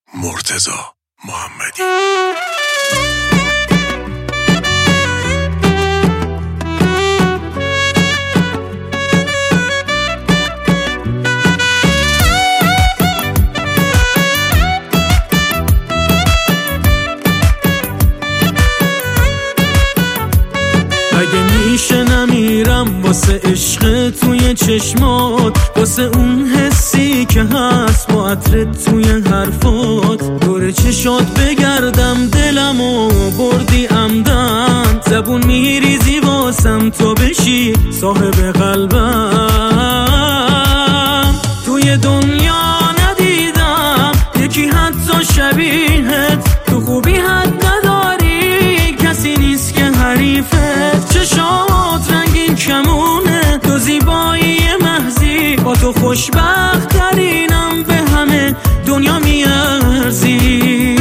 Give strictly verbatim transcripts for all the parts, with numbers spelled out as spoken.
مرتضی محمدی. اگه میشه نمیرم واسه عشق توی چشمات، واسه اون حسی که هست با عطرت توی حرفات. دور چشات بگردم دلمو بردی عمدن، زبون میریزی واسم تو بشی صاحب قلبم. توی دنیا ندیدم یکی حتی شبیهت، تو خوبی حد نداری کسی نیست که حریفت. چشات رنگین کمونه تو زیبایی محضی، با تو خوشبخت ترینم به همه دنیا میارزی.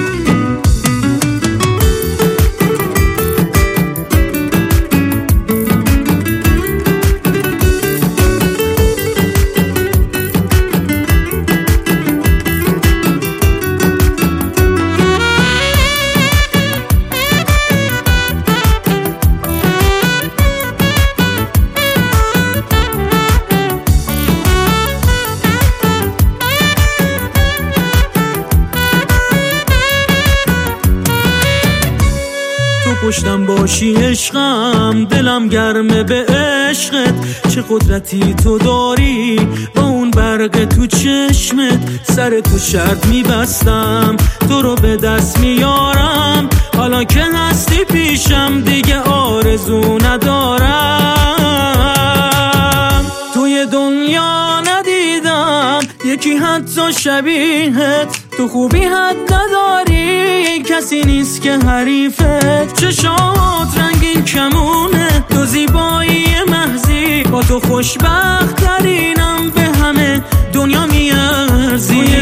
پشتم باشی عشقم، دلم گرمه به عشقت. چه قدرتی تو داری با اون برق تو چشمت، سر تو شرط میبستم تو رو به دست میارم. حالا که هستی پیشم دیگه آرزو ندارم. توی دنیا ندیدم یکی حتی شبیهت، تو خوبی حد نداری کسی نیست که حریفت. چشات رنگین کمونه تو زیبایی محضی، با تو خوشبخت ترینم به همه دنیا میارزی.